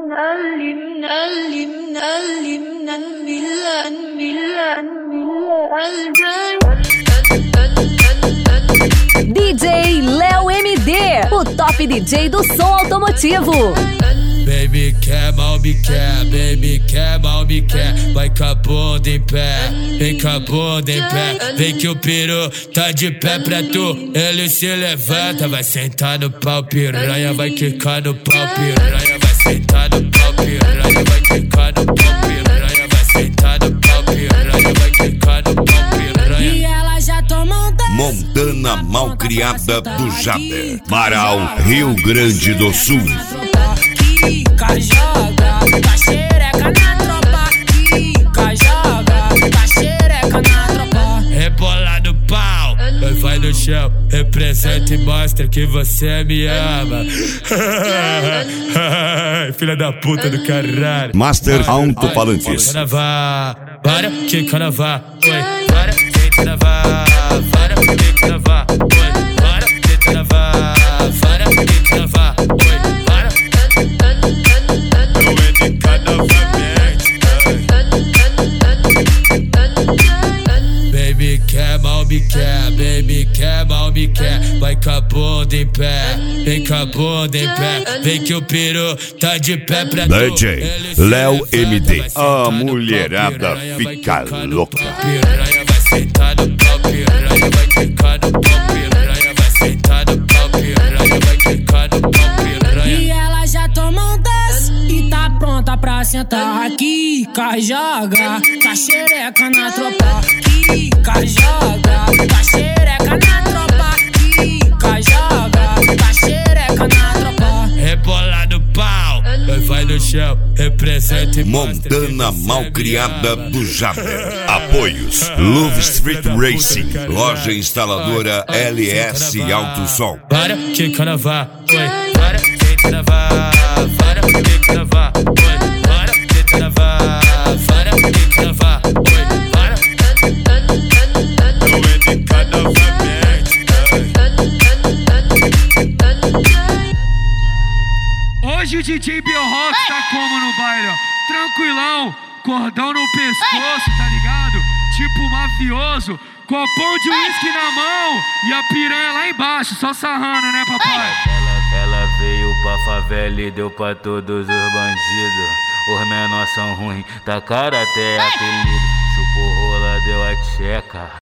DJ Léo MD, o top DJ do som automotivo. Baby quer, mal me quer, baby quer, mal me quer. Vai com a bunda em pé, vem com a bunda em pé. Vem que o peru tá de pé pra tu. Ele se levanta, vai sentar no pau piranha. Vai quicar no pau piranha. Vai sentar no pau piranha. Vai quicar no pau piranha. Vai sentar no pau piranha. Vai quicar no pau piranha. E ela já tomou Montana Malcriada do Jader, Marau, Rio Grande do Sul. Quica, joga, tá xereca na tropa. Quica, joga, tá xereca na tropa. Rebola no pau, vai no chão. Representa e mostra que você me ama. Filha da puta do caralho. Master Alto-Falantes. Para que carnaval, oi, para que carnaval, para que carnaval, oi, para que carnaval, para que carnaval, oi, para. Não é de carnavalmente. Baby quer, mal me quer, baby quer, mal me quer. Vai com a bunda em pé, vem com a bunda em pé. Vem que o peru tá de pé pra tu. DJ Léo MD, a mulherada fica louca. Vai sentar no pau piranha, vai quicar no pau piranha. Vai sentar no pau piranha, vai quicar no pau piranha. E ela já tomou das e tá pronta pra sentar. Quica, joga, tá xereca na tropa. Quica, joga, tá xereca na tropa. Quica, joga, tá xereca na tropa. Rebola no pau, vai no chão, representa e mostra. Montana Malcriada do Jader. Apoios Love Street Racing, loja instaladora LS Alto Som. Para que carnaval, oi, para que carnaval, para que carnaval, oi, para que carnaval, para que carnaval, oi, para. Não é de carnavalmente. Hoje o DJ Bill-Rox tá como no baile, ó? Tranquilão, cordão no pescoço, tá ligado? Tipo mafioso, copão de uísque na mão e a piranha lá embaixo, só sarrando, né, papai? Ela veio pra favela e deu pra todos os bandidos. Os menores são ruins, tacaram até apelido. Chupou rola, deu a tcheca.